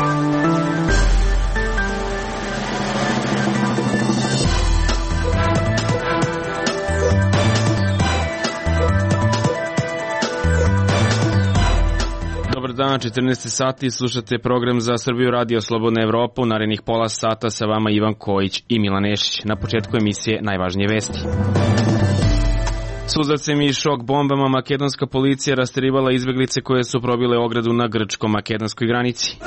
Dan, 14 sati, slušate program za Srbiju Radio Slobodna Evropa. U narednih pola sata sa vama Ivan Kojić i Milan Nešić. Na početku emisije najvažnije vesti. Suzavcem i šok bombama makedonska policija rasterivali izbeglice koje su probile ogradu na grčko-makedonskoj granici.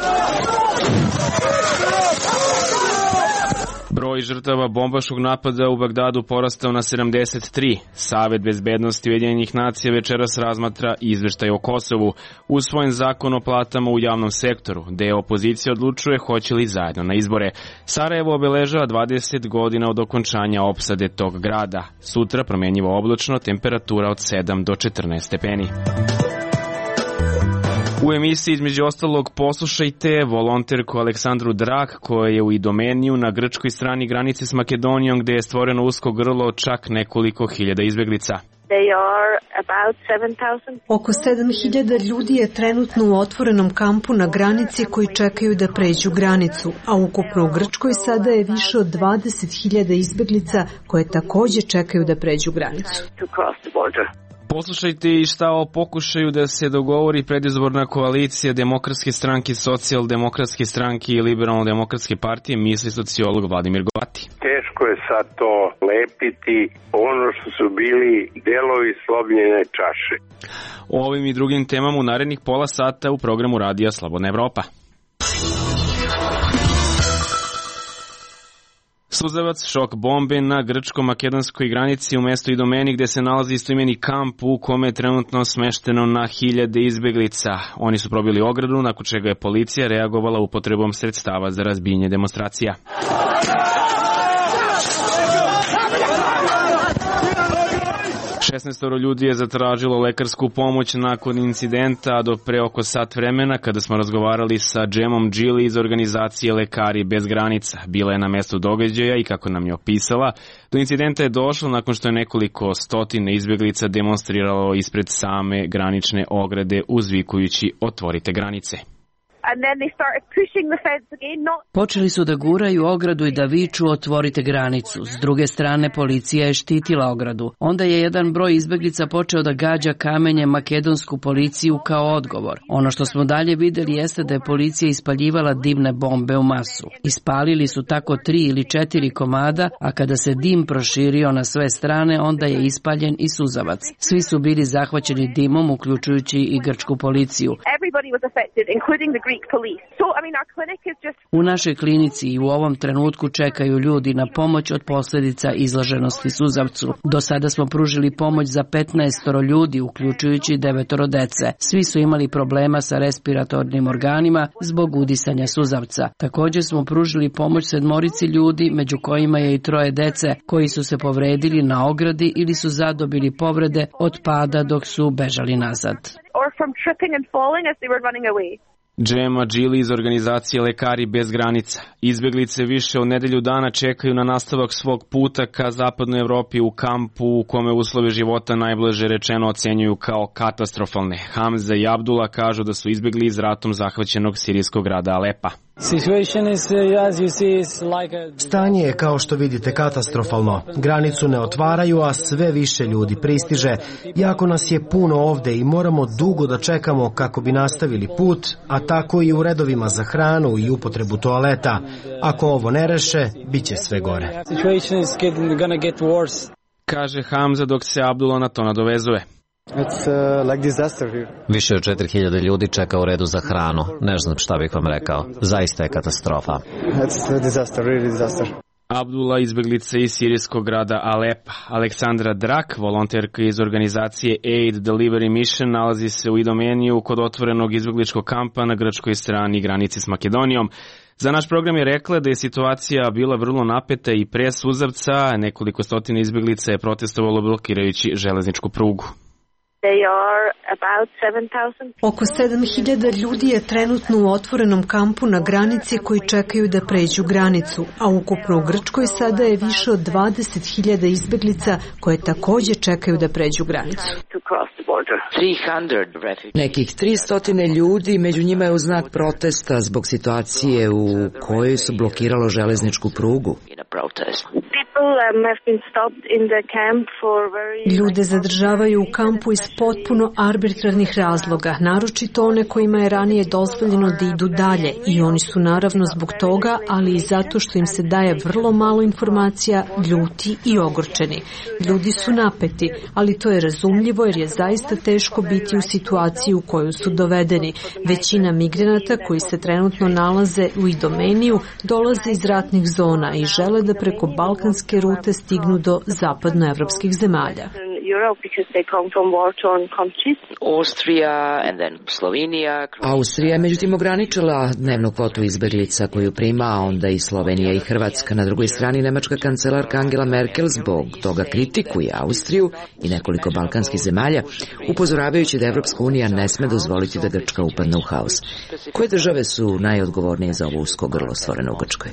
Broj žrtava bombaškog napada u Bagdadu porastao na 73. Savet bezbednosti Ujedinjenih nacija večeras razmatra izveštaj o Kosovu. Usvojen zakon o platama u javnom sektoru. Deo opozicije odlučuje hoće li zajedno na izbore. Sarajevo obeležava 20 godina od okončanja opsade tog grada. Sutra promenjivo oblačno, temperatura od 7 do 14 stepeni. U emisiji između ostalog poslušajte volonterku Aleksandru Drak koja je u Idomeniju na grčkoj strani granice s Makedonijom gde je stvoreno usko grlo čak nekoliko hiljada izbeglica. Oko 7.000 ljudi je trenutno u otvorenom kampu na granici koji čekaju da pređu granicu, a ukupno u Grčkoj sada je više od 20.000 izbeglica koje takođe čekaju da pređu granicu. Poslušajte i šta o pokušaju da se dogovori predizborna koalicija Demokratske stranke, Socijaldemokratske stranke i Liberalno-demokratske partije, misli sociolog Vladimir Govati. Teško je sad to lepiti ono što su bili delovi slomljene čaše. O ovim i drugim temama u narednih pola sata u programu Radija Slobodna Evropa. Suzavac, šok bombe na grčko-makedonskoj granici u mestu Idomeni gde se nalazi istoimeni kamp u kome je trenutno smešteno na hiljade izbeglica. Oni su probili ogradu, nakon čega je policija reagovala upotrebom sredstava za razbijanje demonstracija. 16 ljudi je zatražilo lekarsku pomoć nakon incidenta do pre oko sat vremena kada smo razgovarali sa Džemom Džili iz organizacije Lekari bez granica. Bila je na mestu događaja i kako nam je opisala, do incidenta je došlo nakon što je nekoliko stotine izbeglica demonstriralo ispred same granične ograde uzvikujući otvorite granice. Počeli su da guraju ogradu i da viču otvorite granicu. S druge strane policija je štitila ogradu. Onda je jedan broj izbeglica počeo da gađa kamenjem makedonsku policiju kao odgovor. Ono što smo dalje videli jeste da je policija ispaljivala dimne bombe u masu. Ispalili su tako 3 ili 4 komada, a kada se dim proširio na sve strane, onda je ispaljen i suzavac. Svi su bili zahvaćeni dimom, uključujući i grčku policiju. U našoj klinici i u ovom trenutku čekaju ljudi na pomoć od posljedica izloženosti suzavcu. Do sada smo pružili pomoć za 15 ljudi, uključujući 9 dece. Svi su imali problema sa respiratornim organima zbog udisanja suzavca. Također smo pružili pomoć 7 ljudi, među kojima je i 3 dece, koji su se povredili na ogradi ili su zadobili povrede od pada dok su bežali nazad. Džema Džili iz organizacije Lekari bez granica. Izbeglice više od nedelju dana čekaju na nastavak svog puta ka zapadnoj Evropi u kampu u kome uslove života najblaže rečeno ocenjuju kao katastrofalne. Hamza i Abdula kažu da su izbegli iz ratom zahvaćenog sirijskog grada Alepa. Stanje je kao što vidite katastrofalno. Granicu ne otvaraju, a sve više ljudi pristiže. Jako nas je puno ovde i moramo dugo da čekamo kako bi nastavili put, a tako i u redovima za hranu i upotrebu toaleta. Ako ovo ne reše, bit će sve gore. Kaže Hamza dok se Abdullah na to nadovezuje. Više od 4000 ljudi čeka u redu za hranu. Ne znam šta bih vam rekao. Zaista je katastrofa. Abdullah, izbeglica iz sirijskog grada Alepa. Aleksandra Drak, volonterka iz organizacije Aid Delivery Mission, nalazi se u Idomeniju kod otvorenog izbegličkog kampa na grčkoj strani granice s Makedonijom. Za naš program je rekla da je situacija bila vrlo napeta i pre suzavca. Nekoliko stotina izbeglica je protestovalo blokirajući železničku prugu. Oko 7.000 ljudi je trenutno u otvorenom kampu na granici koji čekaju da pređu granicu, a ukupno u Grčkoj sada je više od 20.000 izbeglica koje takođe čekaju da pređu granicu. Nekih 300 ljudi, među njima je u znak protesta zbog situacije u kojoj su blokiralo železničku prugu. Ljude zadržavaju u kampu iz potpuno arbitrarnih razloga, naročito one kojima je ranije dozvoljeno da idu dalje, i oni su naravno zbog toga, ali i zato što im se daje vrlo malo informacija, ljuti i ogorčeni. Ljudi su napeti, ali to je razumljivo jer je zaista teško biti u situaciji u koju su dovedeni. Većina migranata koji se trenutno nalaze u Idomeniju dolaze iz ratnih zona i žele da preko balkanske rute stignu do zapadnoevropskih zemalja. Austrija je međutim ograničila dnevnu kvotu izbeglica koju prima, a onda i Slovenija i Hrvatska. Na drugoj strani nemačka kancelarka Angela Merkel zbog toga kritikuje Austriju i nekoliko balkanskih zemalja, upozoravajući da Evropska unija ne sme dozvoliti da Grčka upadne u haos. Koje države su najodgovornije za ovo usko grlo stvoreno u Grčkoj?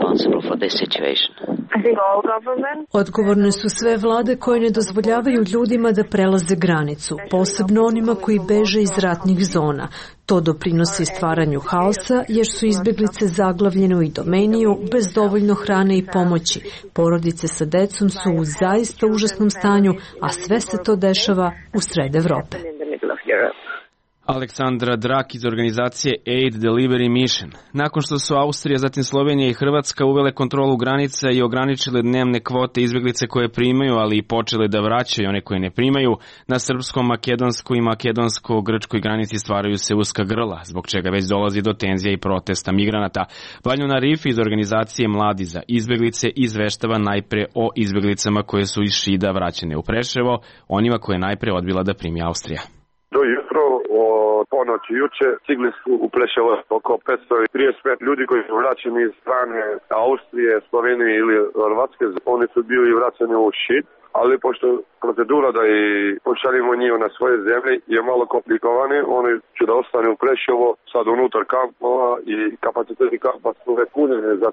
Odgovorne su sve vlade koje ne dozvoljavaju ljudima da prelaze granicu, posebno onima koji beže iz ratnih zona. To doprinosi stvaranju haosa jer su izbeglice zaglavljene u Idomeniju bez dovoljno hrane i pomoći. Porodice sa decom su u zaista užasnom stanju, a sve se to dešava u sred Evrope. Aleksandra Drak iz organizacije Aid Delivery Mission. Nakon što su Austrija, zatim Slovenija i Hrvatska uvele kontrolu granica i ograničile dnevne kvote izbeglice koje primaju, ali i počele da vraćaju one koje ne primaju, na srpsko-makedonskoj i makedonsko-grčkoj granici stvaraju se uska grla, zbog čega već dolazi do tenzija i protesta migranata. Valjuna Rifi iz organizacije Mladi za izbeglice izveštava najpre o izbeglicama koje su iz Šida vraćene u Preševo, onima koje je najpre odbila da primi Austrija. Do jutro o ponoći juče stigli su u Preševo oko 535 ljudi koji su vraćeni iz strane Austrije, Slovenije ili Hrvatske. Oni su bili vraćeni u Šid, ali pošto procedura da i pošaljimo njih na svoje zemlje je malo komplikovane, oni će da ostane u Preševo sad unutar kampova i kapaciteti kampa su punjene za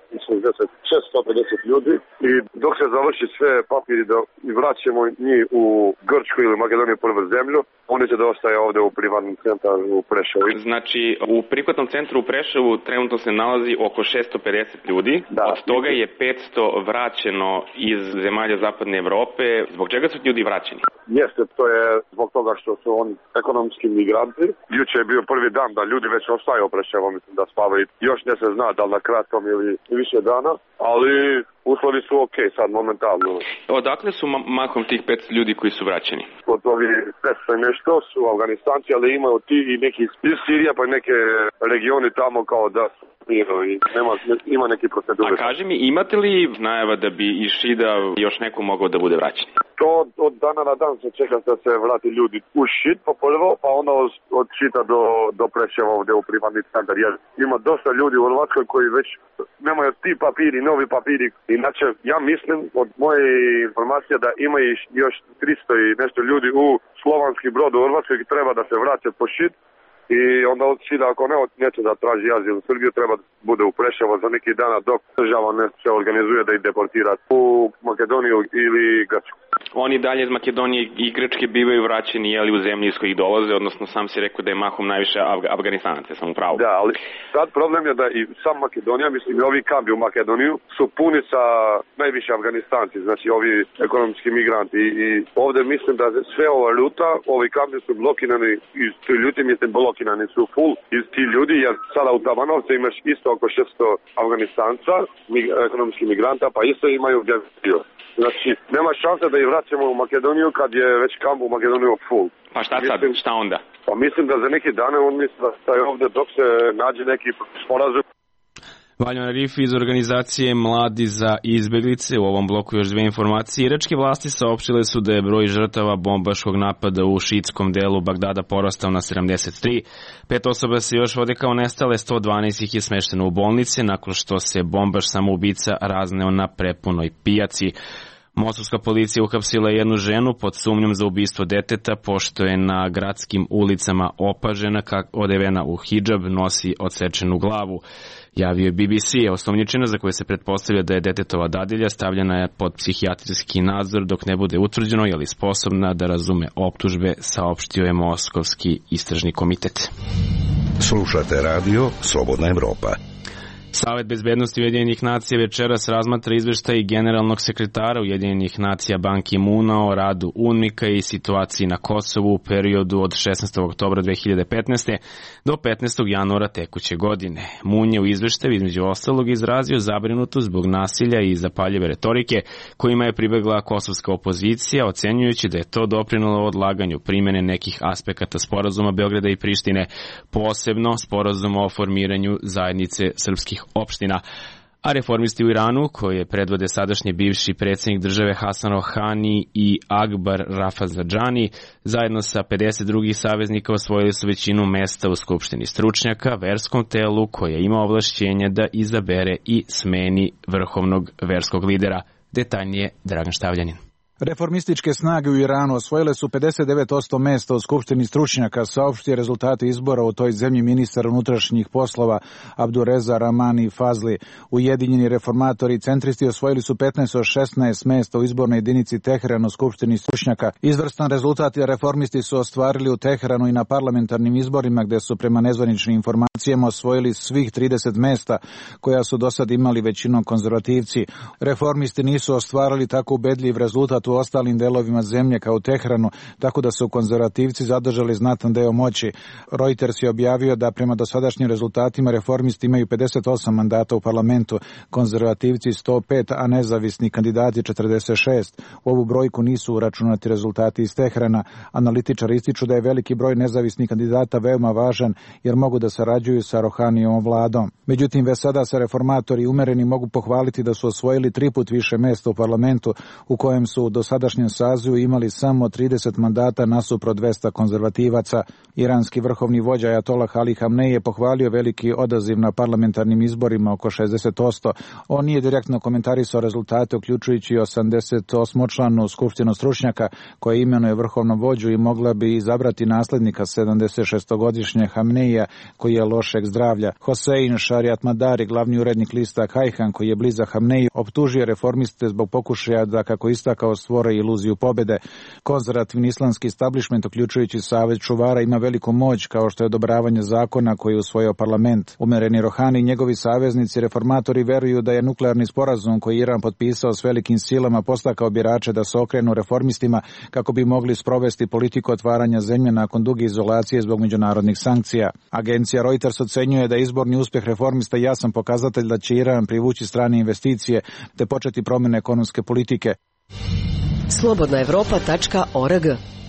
650 ljudi i dok se završi sve papiri da vraćamo njih u Grčku ili Makedoniju prvu zemlju, oni će da ostaje ovde u privatnom centru u Preševu. Znači, u prihvatnom centru u Preševu trenutno se nalazi oko 650 ljudi, da, od toga je 500 vraćeno iz zemalja zapadne Evrope. Zbog čega su ljudi vraćeni? Jeste, to je zbog toga što su oni ekonomski migranti. Juče je bio prvi dan da ljudi već ostaju u Preševu, mislim da spavaju. Još ne se zna da li na kratkom ili više dana, ali uslovi su ok sad momentalno. Odakle su mahom tih 500 ljudi koji su vraćeni? Od ovi 500 nešto su Afganistanci, ali imaju ti i neki iz Sirija pa neke regioni tamo kao da su i ima neki procedure. A kaži mi, imate li najava da bi iz Šida još neko mogao da bude vraćen? To od dana na dan se čeka da se vrati ljudi u Šid po prvo, pa onda od Šida do Preševa ovde u privatni centar. Jer ima dosta ljudi u Hrvatskoj koji već nemaju ti papiri, novi papiri. Inače, ja mislim od moje informacije da ima još 300 i nešto ljudi u Slovanski Brod u Hrvatskoj koji treba da se vraća po Šid. I onda od Šida, ako neće da traži azil u Srbiju, treba da bude u Preševo za neki dana dok država ne se organizuje da ih deportira u Makedoniju ili Grčku. Oni dalje iz Makedonije i Grčke bivaju vraćeni u zemlji iz kojih dolaze, odnosno sam si rekao da je mahom najviše Afganistanaca, sam u pravu. Da, ali sad problem je da i sam Makedonija, mislim i ovi kampi u Makedoniju su puni sa najviše Afganistanci, znači ovi ekonomski migranti i ovde mislim da sve ova ruta, ovi kampi su blokirani i ti ljudi mislim blokirani su full iz ti ljudi, jer sada u Tabanovce imaš isto oko 600 Afganistanca, ekonomskih migranta, pa isto imaju dio. Znači, nema šanse da ih vraćamo u Makedoniju kad je već kamp u Makedoniju full. Pa šta sad, šta onda? Pa mislim da za neki dane on misli da je ovde dok se nađe neki sporazum. Valjuna Rifi iz organizacije Mladi za izbeglice. U ovom bloku još dve informacije. Iračke vlasti saopštile su da je broj žrtava bombaškog napada u šiitskom delu Bagdada porastao na 73. 5 osoba se još vode kao nestale, 112 ih je smešteno u bolnice nakon što se bombaš samoubica razneo na prepunoj pijaci. Moskovska policija uhapsila jednu ženu pod sumnjom za ubistvo deteta pošto je na gradskim ulicama opažena odevena u hidžab, nosi odsečenu glavu. Javio je BBC. Osumnjičena za koju se pretpostavlja da je detetova dadilja stavljena je pod psihijatrijski nadzor dok ne bude utvrđeno je li sposobna da razume optužbe, saopštio je Moskovski istražni komitet. Slušate radio Slobodna Evropa. Savet bezbednosti Ujedinjenih nacija večeras razmatra izveštaj generalnog sekretara Ujedinjenih nacija Ban Ki-moona o radu UNMIK-a i situaciji na Kosovu u periodu od 16. oktobra 2015. do 15. januara tekuće godine. Moon je u izveštaju između ostalog izrazio zabrinutost zbog nasilja i zapaljive retorike kojima je pribegla kosovska opozicija, ocenjujući da je to doprinelo odlaganju primene nekih aspekata sporazuma Beograda i Prištine, posebno sporazuma o formiranju zajednice srpskih opština. A reformisti u Iranu, koje predvode sadašnji bivši predsjednik države Hasan Rohani i Akbar Rafsanjani, zajedno sa 50 drugih saveznika osvojili su većinu mesta u Skupštini stručnjaka, verskom telu koje ima ovlašćenje da izabere i smeni vrhovnog verskog lidera. Detaljnije Dragan Štavljanin. Reformističke snage u Iranu osvojile su 59% mesta u Skupštini stručnjaka, saopštio rezultate izbora u toj zemlji ministar unutrašnjih poslova Abdureza Rahmani Fazli. Ujedinjeni reformatori i centristi osvojili su 15 od 16 mesta u izbornoj jedinici Teheran u Skupštini stručnjaka. Izvrstan rezultat reformisti su ostvarili u Teheranu i na parlamentarnim izborima gde su prema nezvaničnim informacijama osvojili svih 30 mesta koja su do sad imali većinom konzervativci. Reformisti nisu ostvarili tako ubedljiv rezultat u ostalim delovima zemlje kao u Teheranu, tako da su konzervativci zadržali znatan deo moći. Reuters je objavio da prema dosadašnjim rezultatima reformisti imaju 58 mandata u parlamentu, konzervativci 105, a nezavisni kandidati 46. U ovu brojku nisu uračunati rezultati iz Teherana. Analitičari ističu da je veliki broj nezavisnih kandidata veoma važan jer mogu da sarađuju sa Rohanijevom vladom. Međutim, već sada se reformatori umereni mogu pohvaliti da su osvojili 3 put više mesta u parlamentu u kojem su u dosadašnjem sazivu imali samo 30 mandata nasuprot 200 konzervativaca. Iranski vrhovni vođa Ajatolah Ali Hamnej je pohvalio veliki odaziv na parlamentarnim izborima oko 60%. On nije direktno komentarisao rezultate, uključujući 88-članu skupštinu stručnjaka koja imenuje vrhovnog vođu i mogla bi izabrati naslednika 76-godišnje Hamneija koji je lošeg zdravlja. Hosein Šariat Madari, glavni urednik lista Kajhan koji je blizak Hamneiju, optužio reformiste zbog pokušaja da, kako istakao, stvore iluziju pobede. Konzervativni islamski establishment, uključujući Savet čuvara, ima veliku moć kao što je odobravanje zakona koji je usvojio parlament. Umereni Rohani i njegovi saveznici reformatori veruju da je nuklearni sporazum koji Iran potpisao s velikim silama postakao birače da se okrenu reformistima kako bi mogli sprovesti politiku otvaranja zemlje nakon duge izolacije zbog međunarodnih sankcija. Agencija Reuters ocenjuje da je izborni uspjeh reformista jasan pokazatelj da će Iran privući strane investicije te početi promjene ekonomske politike. Slobodnaevropa.org.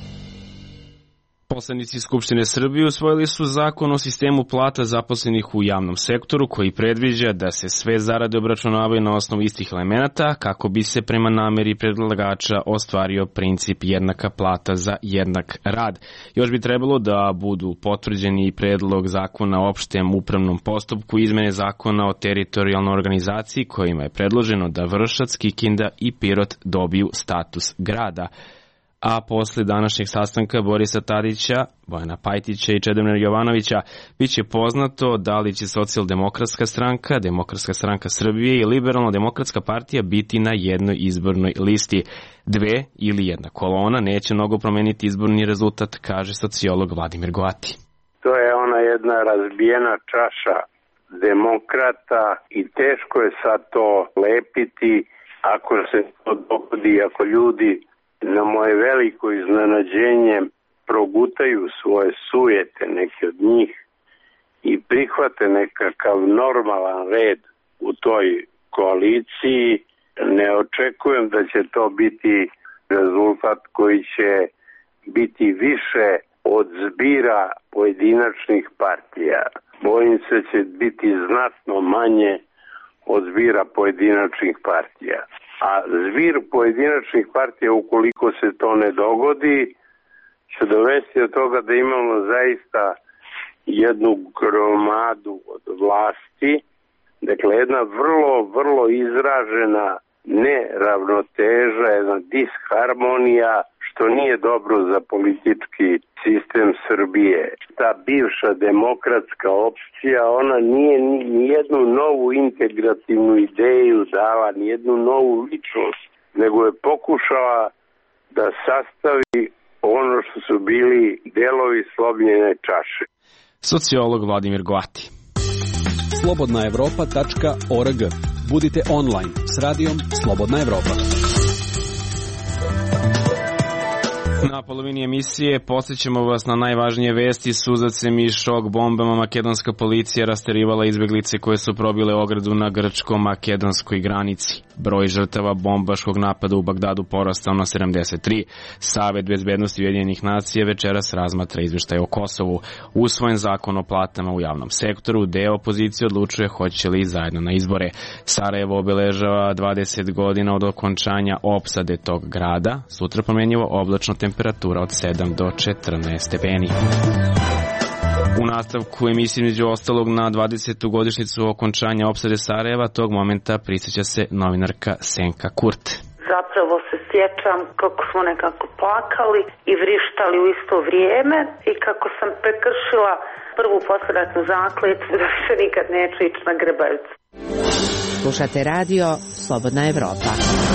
Poslanici Skupštine Srbije usvojili su zakon o sistemu plata zaposlenih u javnom sektoru koji predviđa da se sve zarade obračunavaju na osnovu istih elemenata kako bi se prema nameri predlagača ostvario princip jednaka plata za jednak rad. Još bi trebalo da budu potvrđeni predlog zakona o opštem upravnom postupku, izmene zakona o teritorijalnoj organizaciji kojima je predloženo da Vršac, Kikinda i Pirot dobiju status grada. A posle današnjeg sastanka Borisa Tadića, Bojana Pajtića i Čedomira Jovanovića biće poznato da li će Socijaldemokratska stranka, Demokratska stranka Srbije i Liberalno-demokratska partija biti na jednoj izbornoj listi. Dve ili jedna kolona neće mnogo promeniti izborni rezultat, kaže sociolog Vladimir Goati. To je ona jedna razbijena čaša demokrata i teško je sad to lepiti ako se to dogodi, ako ljudi na moje veliko iznenađenje progutaju svoje sujete, neke od njih, i prihvate nekakav normalan red u toj koaliciji. Ne očekujem da će to biti rezultat koji će biti više od zbira pojedinačnih partija. Bojim se će biti znatno manje od zbira pojedinačnih partija. A zbir pojedinačnih partija, ukoliko se to ne dogodi, će dovesti od toga da imamo zaista jednu gromadu od vlasti, dakle jedna vrlo izražena neravnoteža, jedna disharmonija, što nije dobro za politički sistem Srbije. Ta bivša demokratska opcija, ona nije nijednu novu integrativnu ideju dala, nijednu novu ličnost, nego je pokušala da sastavi ono što su bili delovi slomljene čaše. Sociolog Vladimir Goati. Slobodnaevropa.org. Budite online s radijom Slobodna Evropa. Na polovini emisije podsjećamo vas na najvažnije vesti. Suzacem i šok bombama makedonska policija rasterivala izbeglice koje su probile ogradu na grčko-makedonskoj granici. Broj žrtava bombaškog napada u Bagdadu porastao na 73. Savet bezbednosti Ujedinjenih nacija večeras razmatra izveštaj o Kosovu. Usvojen zakon o platama u javnom sektoru, deo opozicije odlučuje hoće li zajedno na izbore. Sarajevo obeležava 20 godina od okončanja opsade tog grada. Sutra promenjivo oblačno, temperatura od 7 do 14 stepeni. U nastavku emisije između ostalog na 20. godišnjicu okončanja opsade Sarajeva tog momenta prisjeća se novinarka Senka Kurt. Zapravo se sjećam kako smo nekako plakali i vrištali u isto vrijeme i kako sam prekršila prvu posledatnu zakletvu da se nikad neću ići na Grbavcu. Slušate radio Slobodna Evropa.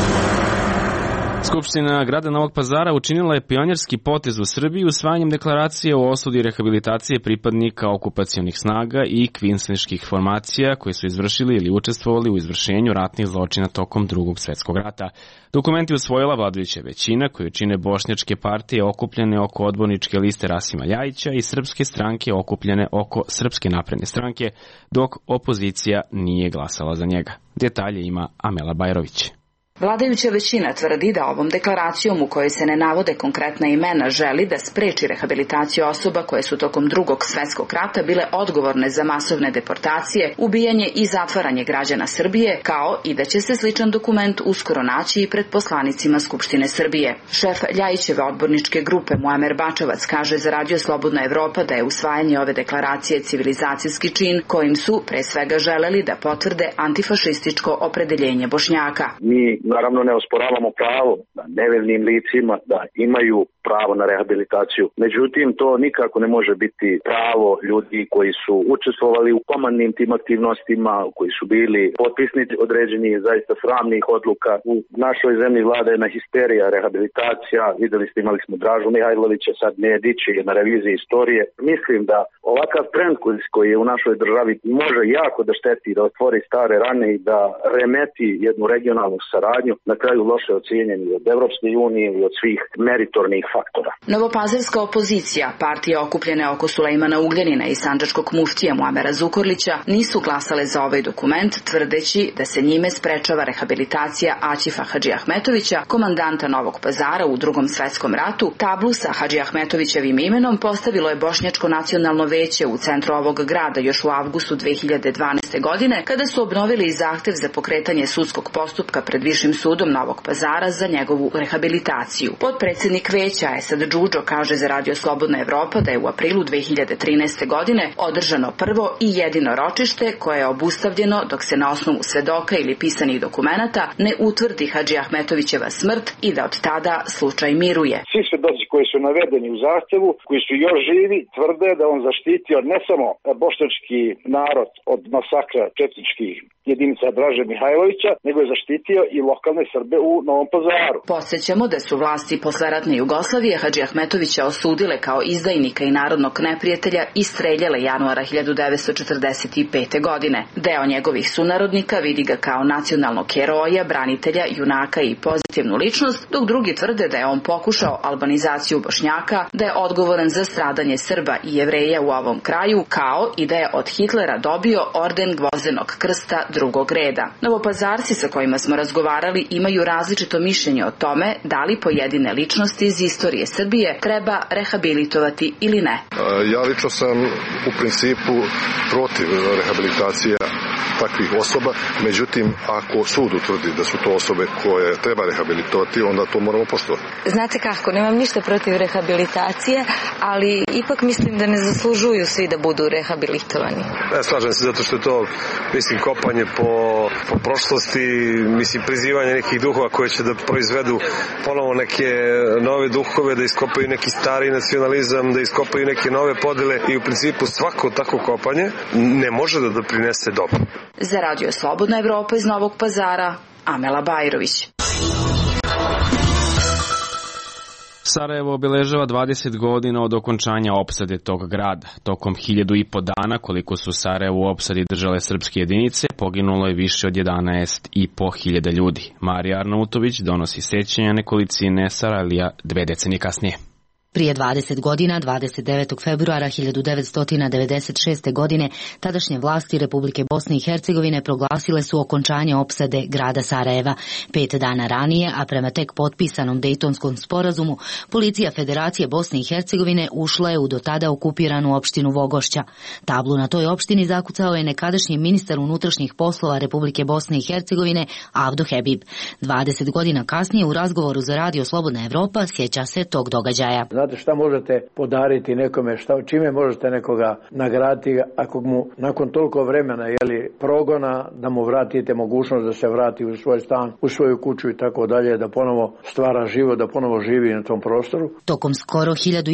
Skupština grada Novog Pazara učinila je pionjerski potez u Srbiji usvajanjem deklaracije o osudi rehabilitacije pripadnika okupacionih snaga i kvinsliških formacija koji su izvršili ili učestvovali u izvršenju ratnih zločina tokom Drugog svjetskog rata. Dokument je usvojila vladajuća većina koju čine bošnjačke partije okupljene oko odborničke liste Rasima Ljajića i srpske stranke okupljene oko Srpske napredne stranke, dok opozicija nije glasala za njega. Detalje ima Amela Bajrović. Vladajuća većina tvrdi da ovom deklaracijom u kojoj se ne navode konkretna imena želi da spreči rehabilitaciju osoba koje su tokom Drugog svjetskog rata bile odgovorne za masovne deportacije, ubijanje i zatvaranje građana Srbije, kao i da će se sličan dokument uskoro naći i pred poslanicima Skupštine Srbije. Šef Ljajićeve odborničke grupe Muamer Bačevac kaže za Radio Slobodna Evropa da je usvajanje ove deklaracije civilizacijski čin kojim su pre svega želeli da potvrde antifašističko opredeljenje Bošnjaka. Naravno ne osporavamo pravo da nevinim licima da imaju pravo na rehabilitaciju. Međutim, to nikako ne može biti pravo ljudi koji su učestvovali u komandnim tim aktivnostima, koji su bili potpisnici određenih zaista sramnih odluka. U našoj zemlji vlada jedna histerija, rehabilitacija. Videli ste, imali smo Dražu Mihajlovića, sad Nedić je na reviziji istorije. Mislim da ovakav trend koji je u našoj državi može jako da šteti, da otvori stare rane i da remeti jednu regionalnu saradnju, na kraju loše ocijenjeni od Evropske unije i od svih meritornih faktora. Novopazarska opozicija, partije okupljene oko Sulejmana Ugljanina i sandžačkog muftija Muamera Zukorlića nisu glasale za ovaj dokument, tvrdeći da se njime sprečava rehabilitacija Aćifa Hadži Ahmetovića, komandanta Novog Pazara u Drugom svjetskom ratu. Tablu sa Hadži Ahmetovićevim imenom postavilo je Bošnjačko nacionalno veće u centru ovog grada još u avgustu 2012. godine, kada su obnovili zahtev za pokretanje sudskog postupka pred Višim sudom Novog Pazara za njegovu rehabilitaciju. Potpredsjednik veća Esad Džudžo kaže za Radio Slobodna Evropa da je u aprilu 2013. godine održano prvo i jedino ročište koje je obustavljeno dok se na osnovu svedoka ili pisanih dokumenata ne utvrdi Hadži Ahmetovićeva smrt i da od tada slučaj miruje. Svi svedoci koji su navedeni u zahtevu, koji su još živi, tvrde da on zaštitio ne samo bošnjački narod od masakra četničkih jedinica Draže Mihajlovića, nego je zaštitio i lokalne Srbe u Novom Pazaru. Podsjećamo da su vlasti posleratne Jugoslavije Hadži Ahmetovića osudile kao izdajnika i narodnog neprijatelja i streljale januara 1945. godine. Deo njegovih sunarodnika vidi ga kao nacionalnog heroja, branitelja, junaka i pozitivnu ličnost, dok drugi tvrde da je on pokušao albanizaciju Bošnjaka, da je odgovoran za stradanje Srba i Jevreja u ovom kraju, kao i da je od Hitlera dobio orden Gvozdenog krsta drugog reda. Novopazarci sa kojima smo razgovarali imaju različito mišljenje o tome da li pojedine ličnosti iz istorije Srbije treba rehabilitovati ili ne. Ja lično sam u principu protiv rehabilitacije takvih osoba, međutim ako sud utvrdi da su to osobe koje treba rehabilitovati, onda to moramo poštovati. Znate kako, nemam ništa protiv rehabilitacije, ali ipak mislim da ne zaslužuju svi da budu rehabilitovani. Ne slažem se zato što je to, mislim, kopanje po prošlosti, mislim, prizivanje nekih duhova koje će da proizvedu ponovo neke nove duhove, da iskopaju neki stari nacionalizam, da iskopaju neke nove podele i u principu svako tako kopanje ne može da doprinese dobro. Za Radio Slobodna Evropa iz Novog Pazara, Amela Bajrović. Sarajevo obeležava 20 godina od okončanja opsade tog grada. Tokom 1500 dana, koliko su Sarajevo u opsadi držale srpske jedinice, poginulo je više od 11.500 ljudi. Marija Arnautović donosi sećanja nekolicine Sarajlija 2 decenije kasnije. Prije 20 godina, 29. februara 1996. godine, tadašnje vlasti Republike Bosne i Hercegovine proglasile su okončanje opsade grada Sarajeva. 5 dana ranije, a prema tek potpisanom Dejtonskom sporazumu, policija Federacije Bosne i Hercegovine ušla je u do tada okupiranu opštinu Vogošća. Tablu na toj opštini zakucao je nekadašnji ministar unutrašnjih poslova Republike Bosne i Hercegovine Avdo Hebib. 20 godina kasnije u razgovoru za Radio Slobodna Evropa sjeća se tog događaja. Znate šta možete podariti nekome, čime možete nekoga nagraditi ako mu nakon toliko vremena progona da mu vratite mogućnost da se vrati u svoj stan, u svoju kuću i tako dalje, da ponovo stvara život, da ponovo živi na tom prostoru. Tokom skoro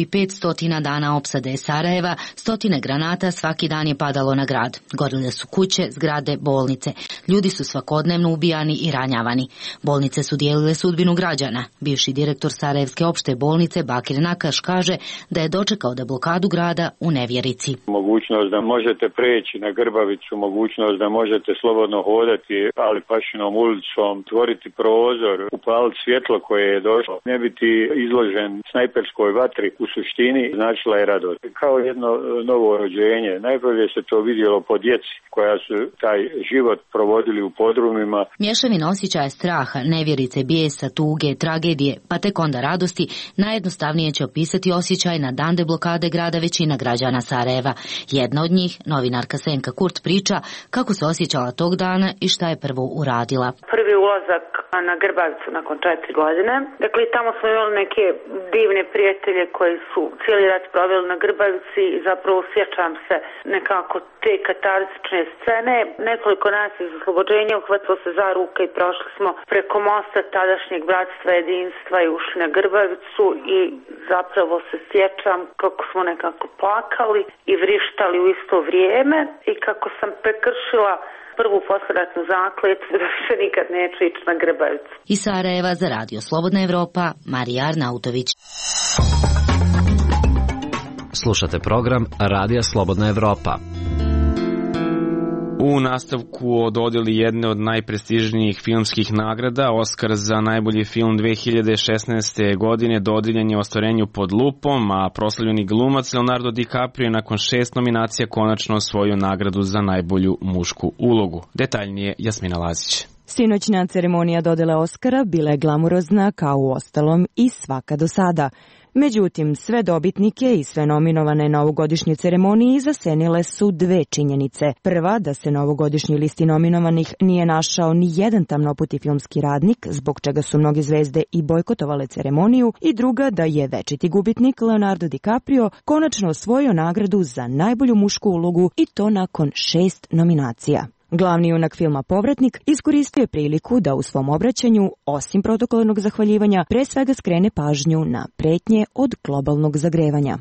1500 dana opsade Sarajeva, stotine granata svaki dan je padalo na grad. Gorile su kuće, zgrade, bolnice. Ljudi su svakodnevno ubijani i ranjavani. Bolnice su dijelile sudbinu građana. Bivši direktor Sarajevske opšte bolnice Bakir Nakaš kaže da je dočekao da blokadu grada u nevjerici. Mogućnost da možete preći na Grbavicu, mogućnost da možete slobodno hodati Ali Pašinom ulicom, tvoriti prozor, upaliti svjetlo koje je došlo, ne biti izložen snajperskoj vatri, u suštini značila je radost. Kao jedno novo rođenje. Najbolje se to vidjelo po djeci koja su taj život provodili u podrumima. Mješavina osjećaja straha, nevjerice, bijesa, tuge, tragedije, pa tek onda radosti, najjednostavnije će opisati osjećaj na dan deblokade grada većina građana Sarajeva. Jedna od njih, novinarka Senka Kurt, priča kako se osjećala tog dana i šta je prvo uradila. Prvi ulazak na Grbavicu nakon 4 godine. Dakle, tamo smo imali neke divne prijatelje koji su cijeli rat proveli na Grbavici i zapravo sjećam se nekako te katarzične scene. Nekoliko nas iz oslobođenja uhvatilo se za ruke i prošli smo preko mosta tadašnjeg bratstva jedinstva i ušli na Grbavicu i zapravo se sjećam kako smo nekako plakali i vrištali u isto vrijeme i kako sam prekršila prvu posleratnu zakletvu da se nikad neću ići na Grbavicu. Iz Sarajeva za Radio Slobodna Evropa, Marija Arnautović. Slušate program Radija Slobodna Evropa. U nastavku o dodjeli jedne od najprestižnijih filmskih nagrada, Oskar za najbolji film 2016. godine dodijeljen je Ostvarenju pod lupom, a proslavljeni glumac Leonardo DiCaprio nakon 6 nominacija konačno osvojio nagradu za najbolju mušku ulogu. Detaljnije Jasmina Lazić. Sinoćna ceremonija dodjele Oskara bila je glamurozna kao u ostalom i svaka do sada. Međutim, sve dobitnike i sve nominovane na ovogodišnjoj ceremoniji zasenile su dve činjenice. Prva, da se na ovogodišnjoj listi nominovanih nije našao ni jedan tamnoputi filmski radnik, zbog čega su mnoge zvezde i bojkotovale ceremoniju, i druga, da je večiti gubitnik Leonardo DiCaprio konačno osvojio nagradu za najbolju mušku ulogu i to nakon 6 nominacija. Glavni junak filma Povratnik iskoristio je priliku da u svom obraćanju, osim protokolarnog zahvaljivanja, pre svega skrene pažnju na pretnje od globalnog zagrevanja.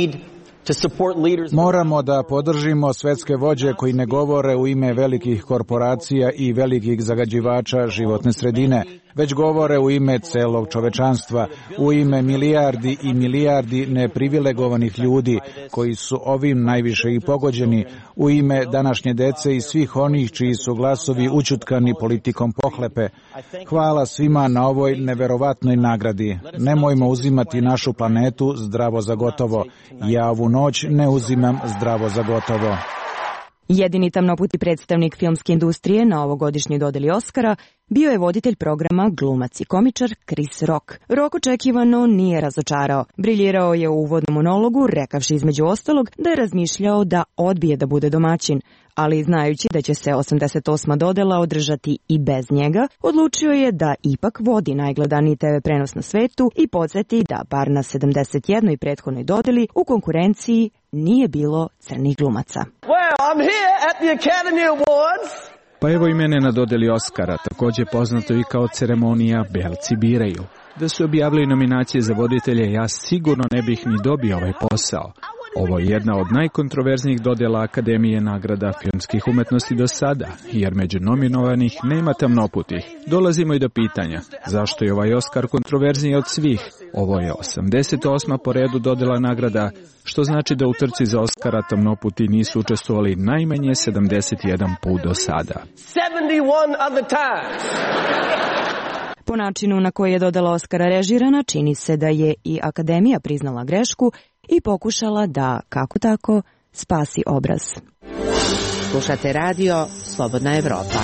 Moramo da podržimo svetske vođe koji ne govore u ime velikih korporacija i velikih zagađivača životne sredine, već govore u ime celog čovečanstva, u ime milijardi i milijardi neprivilegovanih ljudi koji su ovim najviše i pogođeni, u ime današnje dece i svih onih čiji su glasovi ućutkani politikom pohlepe. Hvala svima na ovoj neverovatnoj nagradi. Nemojmo uzimati našu planetu zdravo za gotovo. Ja ovu noć ne uzimam zdravo za gotovo. Jedini tamnoputi predstavnik filmske industrije na ovogodišnjoj dodjeli Oskara bio je voditelj programa, glumac i komičar Chris Rock. Rock očekivano nije razočarao. Briljirao je u uvodnom monologu, rekavši između ostalog da je razmišljao da odbije da bude domaćin, ali znajući da će se 88. dodjela održati i bez njega, odlučio je da ipak vodi najgledaniji TV prenos na svetu i podsjeti da bar na 71. prethodnoj dodjeli u konkurenciji nije bilo crnih glumaca. Well, I'm here at the Academy Awards Pa evo i mene na dodeli Oskara, takođe poznato i kao ceremonija Belci biraju. Da su objavili nominacije za voditelje, ja sigurno ne bih ni dobio ovaj posao. Ovo je jedna od najkontroverznijih dodela Akademije nagrada filmskih umetnosti do sada, jer među nominovanih nema tamnoputih. Dolazimo i do pitanja, zašto je ovaj Oskar kontroverzniji od svih? Ovo je 88. po redu dodela nagrada, što znači da u trci za Oskara tamnoputi nisu učestvovali najmanje 71 put do sada. 71 other times. Po načinu na koji je dodela Oskara režirana, čini se da je i Akademija priznala grešku i pokušala da, kako tako, spasi obraz. Slušate radio Slobodna Evropa.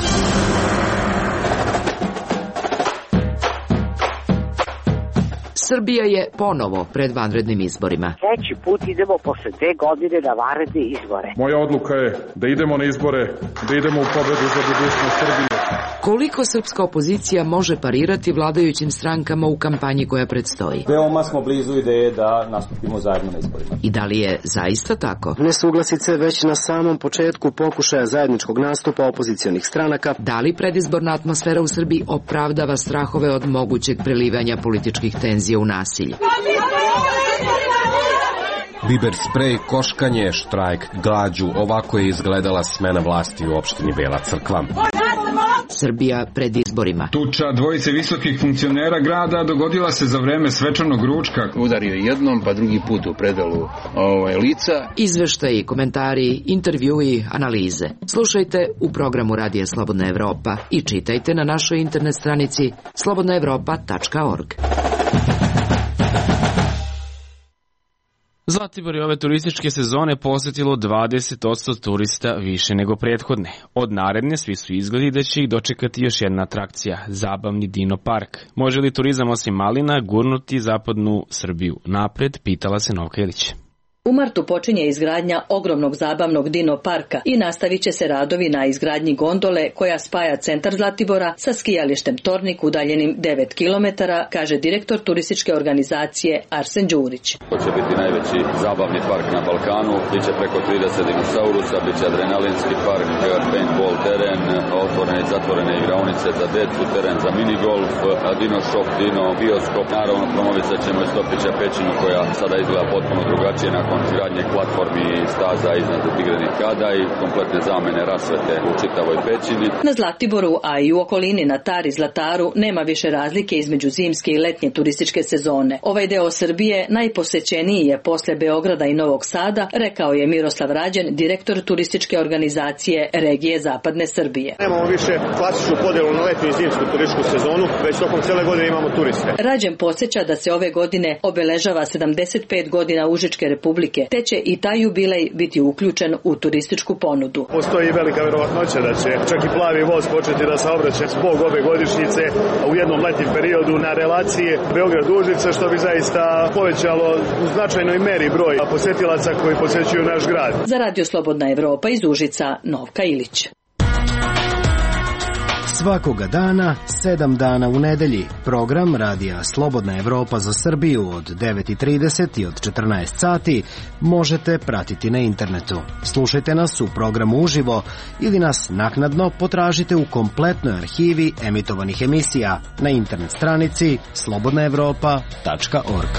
Srbija je ponovo pred vanrednim izborima. Treći put idemo posle 2 godine na vanredne izbore. Moja odluka je da idemo na izbore, da idemo u pobedu za budućnost Srbije. Koliko srpska opozicija može parirati vladajućim strankama u kampanji koja predstoji? Veoma smo blizu ideje da nastupimo zajedno na izborima. I da li je zaista tako? Nesuglasice već na samom početku pokušaja zajedničkog nastupa opozicionih stranaka. Da li predizborna atmosfera u Srbiji opravdava strahove od mogućeg prelivanja političkih tenzija u nasilje? Biber sprej, koškanje, štrajk, glađu, ovako je izgledala smena vlasti u opštini Bela Crkva. Srbija pred izborima. Tuča dvojice visokih funkcionera grada dogodila se za vreme svečanog ručka. Udario jednom, pa drugi put u predalu lica. Izveštaji, komentari, intervjui, analize. Slušajte u programu Radija Slobodna Evropa i čitajte na našoj internet stranici slobodnaevropa.org. Zlatibor je ove turističke sezone posetilo 20% turista više nego prethodne. Od naredne svi su izgledi da će ih dočekati još jedna atrakcija, zabavni Dino park. Može li turizam osim malina gurnuti zapadnu Srbiju napred, pitala se Novka Ilić. U martu počinje izgradnja ogromnog zabavnog Dino parka i nastavit će se radovi na izgradnji gondole koja spaja centar Zlatibora sa skijalištem Tornik udaljenim 9 km, kaže direktor turističke organizacije Arsen Đurić. To će biti najveći zabavni park na Balkanu, biće preko 30 dinosaurusa, biće adrenalinski park, paintball teren, otvorene i zatvorene igraonice za decu, teren za minigolf, Dino shop, Dino bioskop, naravno promovisat ćemo i Stopića pećinu koja sada izgleda potpuno drugačije nakon izgradnje platformi i staza iznad igrenih kada i kompletne zamene rasvete u čitavoj pećini. Na Zlatiboru, a i u okolini na Tari Zlataru, nema više razlike između zimske i letnje turističke sezone. Ovaj deo Srbije najposećeniji je posle Beograda i Novog Sada, rekao je Miroslav Rađen, direktor turističke organizacije regije Zapadne Srbije. Nemamo više klasičnu podelu na letnju i zimsku turističku sezonu, već tokom cele godine imamo turiste. Rađen podsjeća da se ove godine obeležava 75 godina Užičke republike, te će i taj jubilej biti uključen u turističku ponudu. Postoji velika verovatnoća da će čak i plavi voz početi da saobraća zbog ove godišnjice u jednom letnjem periodu na relaciji Beograd-Užice, što bi zaista povećalo u značajnoj meri broj posetilaca koji posećuju naš grad. Za Radio Slobodna Evropa iz Užica, Novka Ilić. Svakoga dana, 7 dana u nedelji, program Radija Slobodna Evropa za Srbiju od 9:30 i od 14 sati možete pratiti na internetu. Slušajte nas u programu uživo ili nas naknadno potražite u kompletnoj arhivi emitovanih emisija na internet stranici slobodnaevropa.org.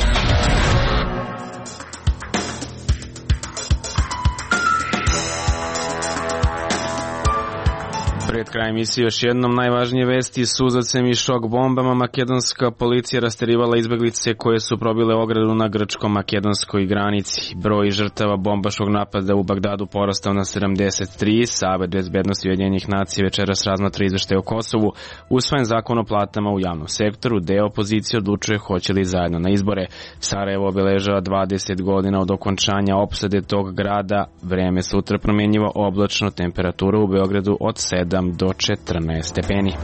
Pred kraj emisije još jednom najvažnije vesti, suzacem i šok bombama makedonska policija rasterivala izbeglice koje su probile ogradu na grčko-makedonskoj granici. Broj žrtava bombaškog napada u Bagdadu porastao na 73. Savet bezbednosti Ujedinjenih nacija večeras razmatra izveštaj o Kosovu. Usvojen zakon o platama u javnom sektoru, deo opozicije odlučuje hoće li zajedno na izbore. Sarajevo obeležava 20 godina od okončanja opsade tog grada. Vreme sutra promjenjiva, oblačno, temperatura u Beogradu od 7 do 14 stepeni.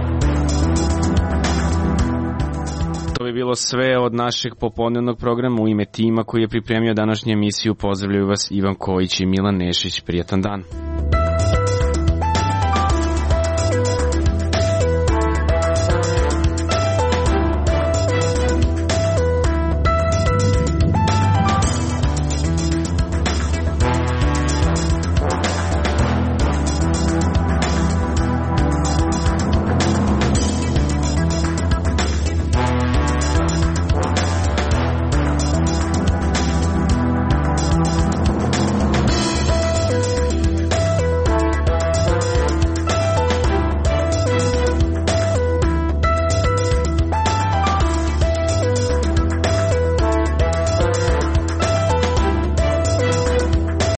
To bi bilo sve od našeg popodnevnog programa. U ime tima koji je pripremio današnju emisiju pozdravljaju vas Ivan Kojić i Milan Nešić. Prijatan dan.